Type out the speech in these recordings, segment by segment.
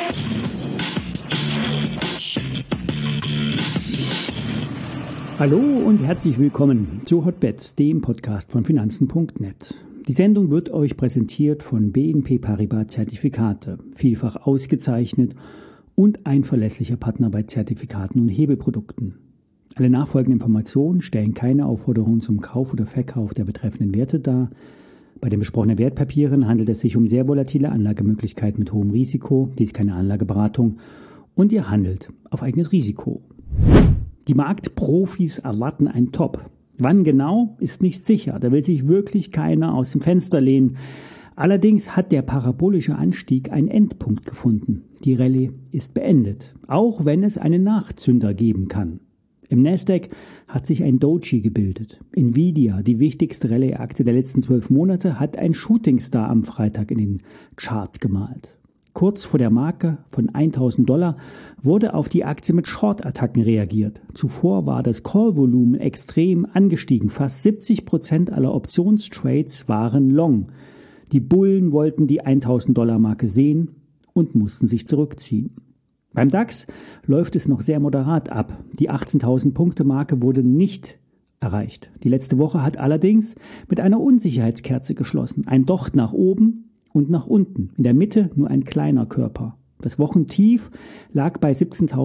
Hallo und herzlich willkommen zu Hotbets, dem Podcast von Finanzen.net. Die Sendung wird euch präsentiert von BNP Paribas Zertifikate, vielfach ausgezeichnet und ein verlässlicher Partner bei Zertifikaten und Hebelprodukten. Alle nachfolgenden Informationen stellen keine Aufforderung zum Kauf oder Verkauf der betreffenden Werte dar. Bei den besprochenen Wertpapieren handelt es sich um sehr volatile Anlagemöglichkeiten mit hohem Risiko. Dies ist keine Anlageberatung und ihr handelt auf eigenes Risiko. Die Marktprofis erwarten ein Top. Wann genau, ist nicht sicher. Da will sich wirklich keiner aus dem Fenster lehnen. Allerdings hat der parabolische Anstieg einen Endpunkt gefunden. Die Rallye ist beendet, auch wenn es einen Nachzünder geben kann. Im Nasdaq hat sich ein Doji gebildet. Nvidia, die wichtigste Rallye-Aktie der letzten 12 Monate, hat ein Shootingstar am Freitag in den Chart gemalt. Kurz vor der Marke von $1.000 wurde auf die Aktie mit Short-Attacken reagiert. Zuvor war das Call-Volumen extrem angestiegen. Fast 70% aller Optionstrades waren long. Die Bullen wollten die $1.000-Marke sehen und mussten sich zurückziehen. Beim DAX läuft es noch sehr moderat ab. Die 18.000-Punkte-Marke wurde nicht erreicht. Die letzte Woche hat allerdings mit einer Unsicherheitskerze geschlossen. Ein Docht nach oben und nach unten. In der Mitte nur ein kleiner Körper. Das Wochentief lag bei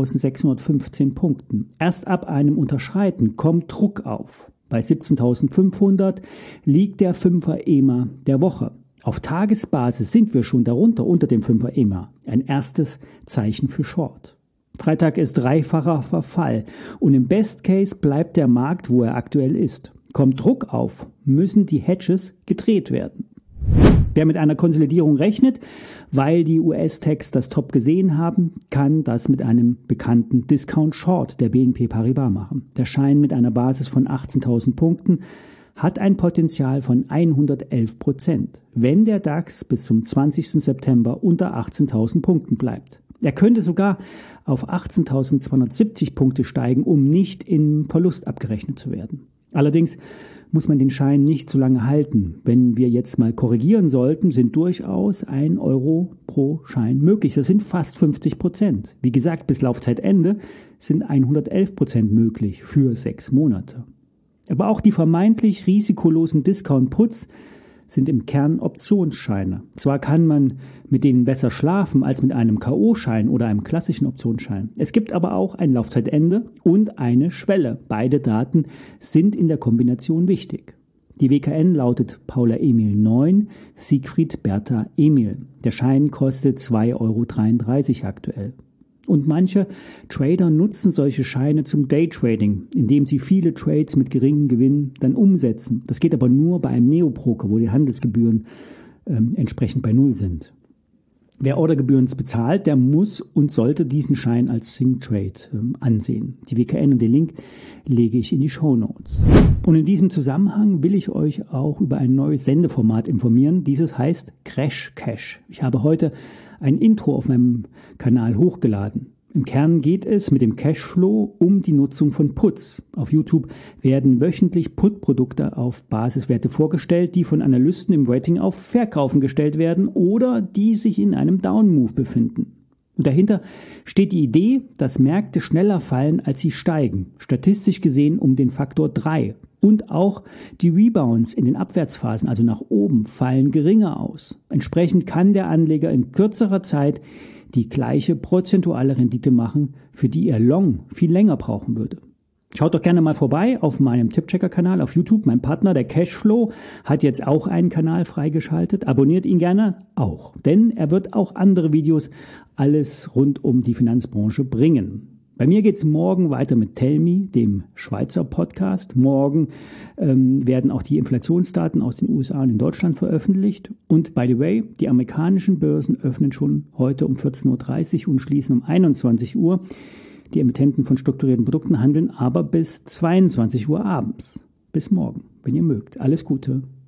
17.615 Punkten. Erst ab einem Unterschreiten kommt Druck auf. Bei 17.500 liegt der 5er EMA der Woche. Auf Tagesbasis sind wir schon darunter unter dem 5er EMA. Ein erstes Zeichen für Short. Freitag ist dreifacher Verfall und im Best Case bleibt der Markt, wo er aktuell ist. Kommt Druck auf, müssen die Hedges gedreht werden. Wer mit einer Konsolidierung rechnet, weil die US-Techs das Top gesehen haben, kann das mit einem bekannten Discount-Short der BNP Paribas machen. Der Schein mit einer Basis von 18.000 Punkten hat ein Potenzial von 111%, wenn der DAX bis zum 20. September unter 18.000 Punkten bleibt. Er könnte sogar auf 18.270 Punkte steigen, um nicht in Verlust abgerechnet zu werden. Allerdings muss man den Schein nicht so lange halten. Wenn wir jetzt mal korrigieren sollten, sind durchaus 1 Euro pro Schein möglich. Das sind fast 50%. Wie gesagt, bis Laufzeitende sind 111% möglich für 6 Monate. Aber auch die vermeintlich risikolosen Discount-Puts sind im Kern Optionsscheine. Zwar kann man mit denen besser schlafen als mit einem K.O.-Schein oder einem klassischen Optionsschein. Es gibt aber auch ein Laufzeitende und eine Schwelle. Beide Daten sind in der Kombination wichtig. Die WKN lautet Paula Emil 9, Siegfried Bertha Emil. Der Schein kostet 2,33 € aktuell. Und manche Trader nutzen solche Scheine zum Daytrading, indem sie viele Trades mit geringem Gewinn dann umsetzen. Das geht aber nur bei einem Neobroker, wo die Handelsgebühren entsprechend bei Null sind. Wer Ordergebühren bezahlt, der muss und sollte diesen Schein als Sync-Trade ansehen. Die WKN und den Link lege ich in die Shownotes. Und in diesem Zusammenhang will ich euch auch über ein neues Sendeformat informieren. Dieses heißt Crash Cash. Ich habe heute ein Intro auf meinem Kanal hochgeladen. Im Kern geht es mit dem Cashflow um die Nutzung von Puts. Auf YouTube werden wöchentlich Put-Produkte auf Basiswerte vorgestellt, die von Analysten im Rating auf Verkaufen gestellt werden oder die sich in einem Down-Move befinden. Und dahinter steht die Idee, dass Märkte schneller fallen, als sie steigen. Statistisch gesehen um den Faktor 3. Und auch die Rebounds in den Abwärtsphasen, also nach oben, fallen geringer aus. Entsprechend kann der Anleger in kürzerer Zeit die gleiche prozentuale Rendite machen, für die er Long viel länger brauchen würde. Schaut doch gerne mal vorbei auf meinem Tippchecker-Kanal auf YouTube. Mein Partner, der Cashflow, hat jetzt auch einen Kanal freigeschaltet. Abonniert ihn gerne auch, denn er wird auch andere Videos alles rund um die Finanzbranche bringen. Bei mir geht's morgen weiter mit Tell Me, dem Schweizer Podcast. Morgen werden auch die Inflationsdaten aus den USA und in Deutschland veröffentlicht. Und by the way, die amerikanischen Börsen öffnen schon heute um 14.30 Uhr und schließen um 21 Uhr. Die Emittenten von strukturierten Produkten handeln aber bis 22 Uhr abends. Bis morgen, wenn ihr mögt. Alles Gute.